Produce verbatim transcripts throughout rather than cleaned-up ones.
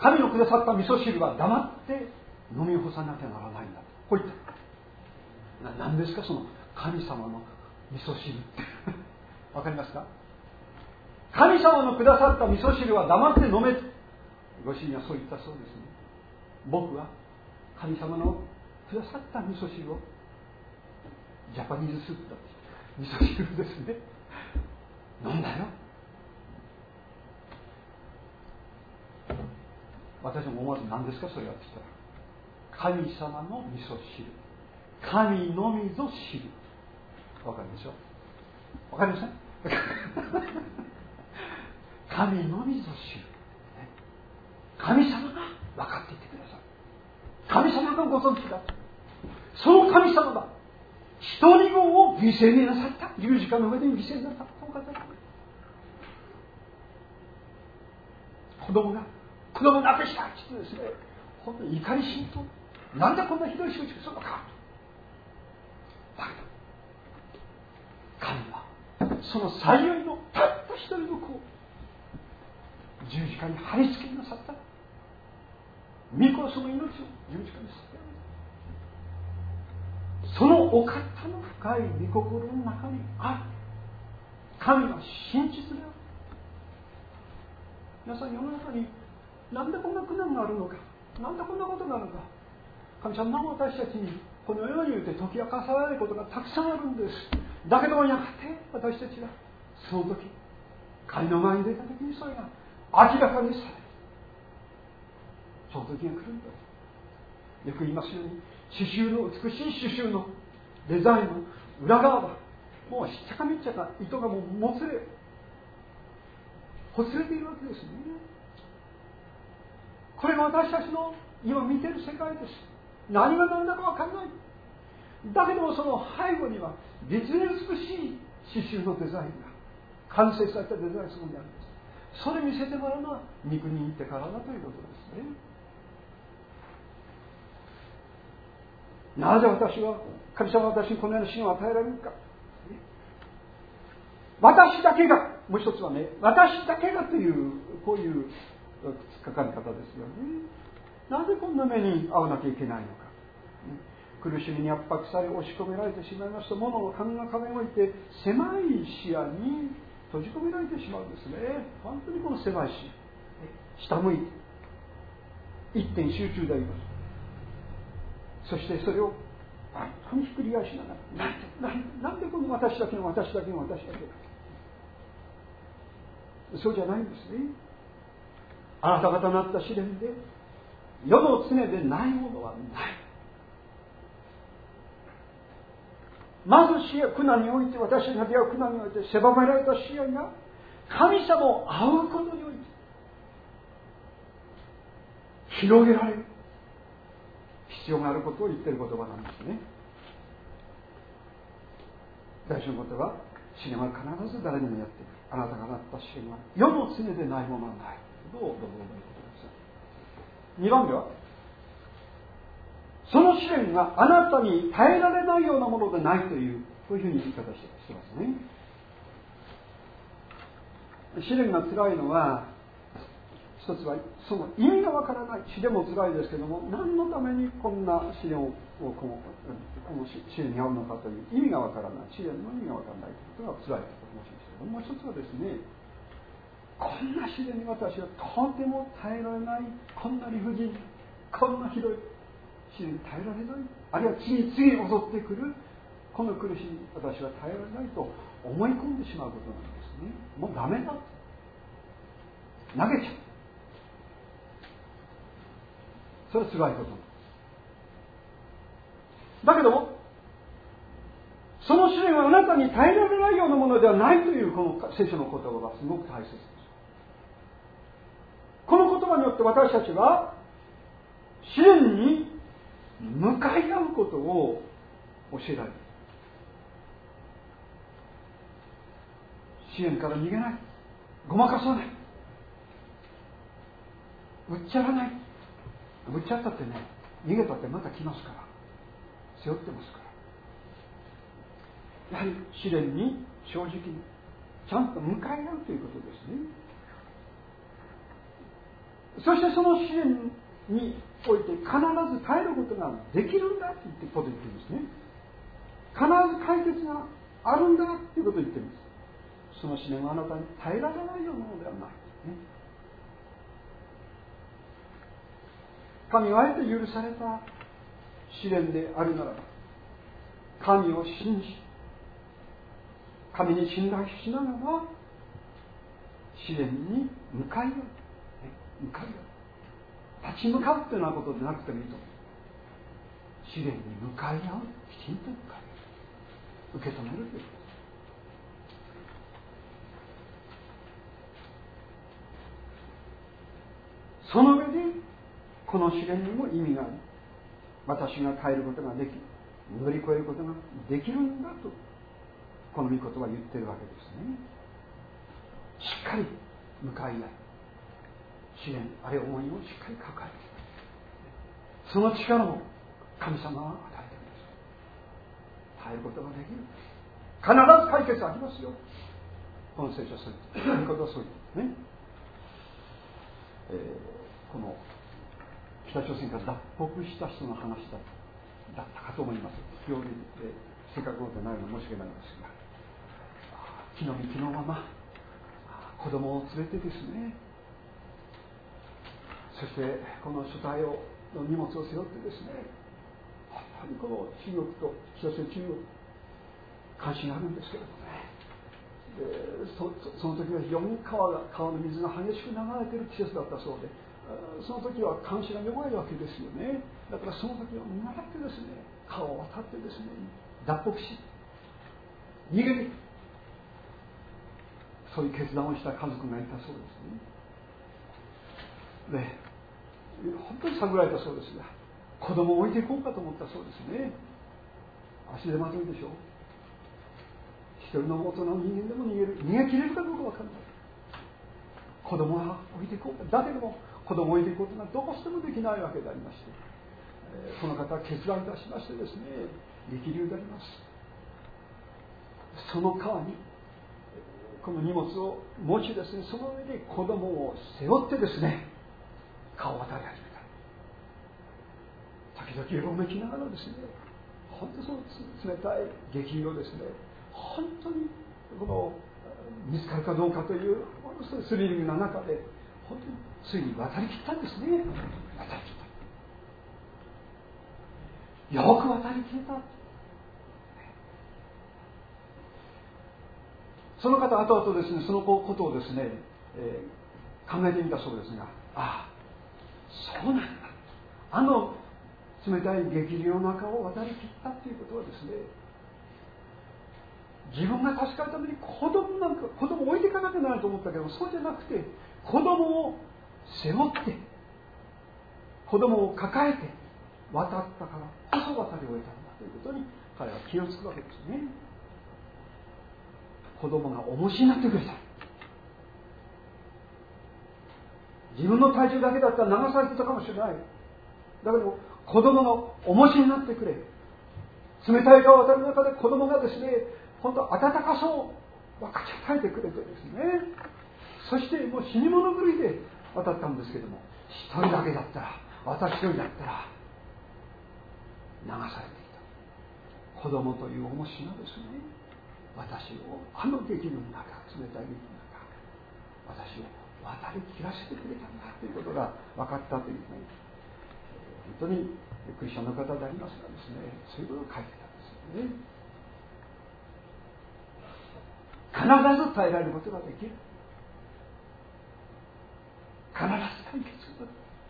神のくださった味噌汁は黙って飲み干さなきゃならないんだ。こう言った。な、何ですかその神様の味噌汁ってわかりますか？神様のくださった味噌汁は黙って飲め。ご主人はそう言ったそうですね。僕は神様のくださった味噌汁をジャパニーズスープだって味噌汁ですね。飲んだよ。私も思わず何ですかそれはって言ったら、神様の味噌汁、神のみぞ汁。わかるでしょ？わかりません？神のみぞ汁、神様が分かっていてください。神様がご存知だ。その神様が一人子を犠牲になさった。十字架の上で犠牲になさったお方だ。子供が子供なくしたって言ってですね、本当に怒り心頭。なんでこんなひどい仕打ちするのか。だけど神はその最良のたった一人の子を十字架に貼り付けなさった。御子はその命を十字架にさせた。そのお方の深い御心の中にある。神は真実である。皆さん、世の中になんでこんな苦難があるのか、なんでこんなことがあるのか、神様は私たちにこのように言って解き明かされることがたくさんあるんです。だけどもやがて私たちがその時神の前に出た時にそれが明らかにされる。その時が来るんだ。よく言いますように、刺繍の美しい刺繍のデザインの裏側はもうしっちゃかめっちゃか糸がもうもつれほつれているわけですね。これが私たちの今見ている世界です。何が何だか分からない。だけどもその背後には実に美しい刺繍のデザインが完成されたデザインそこにあるんです。それ見せてもらうのは御国に行ってからだということですね。なぜ私は神様は私にこのような心を与えられるか。私だけが、もう一つはね、私だけがというこういう書かれ方ですよね。なぜこんな目に遭わなきゃいけないのか。苦しみに圧迫され押し込められてしまいますと、物の勘が壁において狭い視野に閉じ込められてしまうんですね。本当にこの狭い視野、下向いて一点集中であります。そしてそれを本当にひっくり返しながら、なんで、なんでこの私だけの私だけの私だけだ。そうじゃないんですね。あなた方のあった試練で世の常でないものはない。まず苦難において、私が出会う苦難において狭められた視野が神様を会うことにおいて広げられる必要があることを言っている言葉なんですね。大事なことは、試練は必ず誰にもやってくる。あなたがなった試練は世の常でないものはない。どうどうぞ覚えてください。にばんめは、その試練があなたに耐えられないようなものでないという、こういうふうに言い方してますね。試練が辛いのは、一つはその意味がわからない。試練も辛いですけども、何のためにこんな試練をこの、この試練に遭うのかという意味がわからない。試練の意味がわからないということが辛いと申しましたけども、もう一つはですね、こんな試練に私はとても耐えられない。こんな理不尽、こんなひどい試練に耐えられない。あるいは次々襲ってくるこの苦しみ、私は耐えられないと思い込んでしまうことなんですね。もうダメだ。投げちゃう。それは辛いことだけども、その試練はあなたに耐えられないようなものではないというこの聖書の言葉がすごく大切です。この言葉によって私たちは試練に向かい合うことを教えられる。試練から逃げない、ごまかさない、売っちゃらない。売っちゃったってね、逃げたってまた来ますから、背負ってますから、やはり試練に正直にちゃんと向かい合うということですね。 そしてその試練において必ず耐えることができるんだということを言っているんですね。必ず解決があるんだということを言っているんです。その試練はあなたに耐えられないようなものではないですね。神があえて許された試練であるならば、神を信じ、神に信頼しながら試練に向かい合う、向かい合う、立ち向かうというようなことでなくてもいいと思う。試練に向かい合う、きちんと向かい合う、受け止めるということです。その上でこの試練にも意味があり、私が変えることができ、乗り越えることができるんだとこの御言葉は言ってるわけですね。しっかり向かい合い、試練あるいは思いをしっかり抱えて、その力を神様は与えてください。耐えることができる。必ず解決ありますよ。この聖書はそういうことはそういうね、えー、この北朝鮮から脱北した人の話だだったかと思います。料理でせっかくのことないの申し訳ないんですが、気の身気のまま子供を連れてですね、そしてこの書体をの荷物を背負ってですね、本当にこの中国と北朝鮮中国関心があるんですけれどもね、で そ, その時は非常に川が川の水が激しく流れている季節だったそうで、その時は監視が弱いわけですよね。だからその時は見習ってですね、川を渡ってですね、脱北し逃げる、そういう決断をした家族がいたそうですね。で本当に探られたそうですが、子供を置いていこうかと思ったそうですね。足手まといでしょう。一人の大人の人間でも逃げる、逃げ切れるかどうか分からない。子供は置いていこうか、だけども子供を置いていくことがどうしてもできないわけでありまして、その方は決断いたしましてですね、激流であります。その川にこの荷物を持ちですね、その上で子供を背負ってですね、川を渡り始めた。時々うごめきながらですね、本当にその冷たい激流をですね、本当にこの見つかるかどうかというスリリングな中で、本当についに渡り切ったんですね。渡り切った。よく渡り切れた。その方後々ですね、そのことをですね、えー、考えてみたそうですが、ああ、そうなんだ。あの冷たい激流の中を渡り切ったということはですね、自分が助かるために子供なんか子供を置いていかなきゃならないと思ったけど、そうじゃなくて子供を背負って子供を抱えて渡ったからこそ渡り終えたんだということに彼は気をつくわけですね。子供が重しになってくれた。自分の体重だけだったら流されてたかもしれない。だけど子供が重しになってくれ、冷たい川を渡る中で子供がですね、本当温かそう分かち与えてくれてですね、そしてもう死に物狂いで渡ったんですけども、一人だけだったら、私一人だったら流されていた。子供という重しがですね、私をあの激流の中、冷たい激流の中、私を渡り切らせてくれたんだということが分かったというね、本当にクリスチャンの方でありますがですね、そういうことを書いてたんですよね。必ず耐えられることができる。必ず解決する。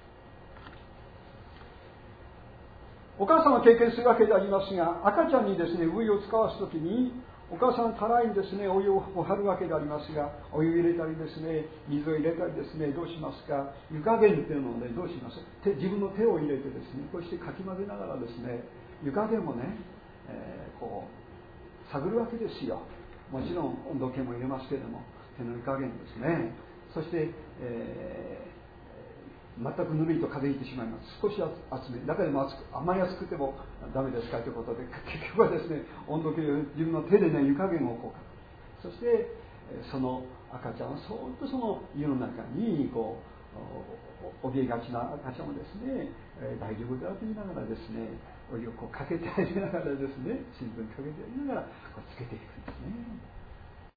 お母さんは経験するわけでありますが、赤ちゃんにですね、ウイを使わすときに、お母さんたらいにですね、お湯を張るわけでありますが、お湯入れたりですね、水を入れたりですね、どうしますか、湯加減っていうのをね、どうします手自分の手を入れてですね、こうしてかき混ぜながらですね、湯加減もね、えー、こう探るわけですよ。もちろん温度計も入れますけれども、手の湯加減ですね。そして、えー全くぬるいと風邪ひいてしまいます。少し厚めだけでも熱く、あまり熱くてもダメですかということで、結局はですね、温度計を自分の手でね、湯加減をこうかけ、そしてその赤ちゃんはそーっとその湯の中にこう怯えがちな赤ちゃんをですね、大丈夫だと言いながらですね、お湯をこうかけてあげながらですね、新聞かけてあげながらこうつけていくんですね。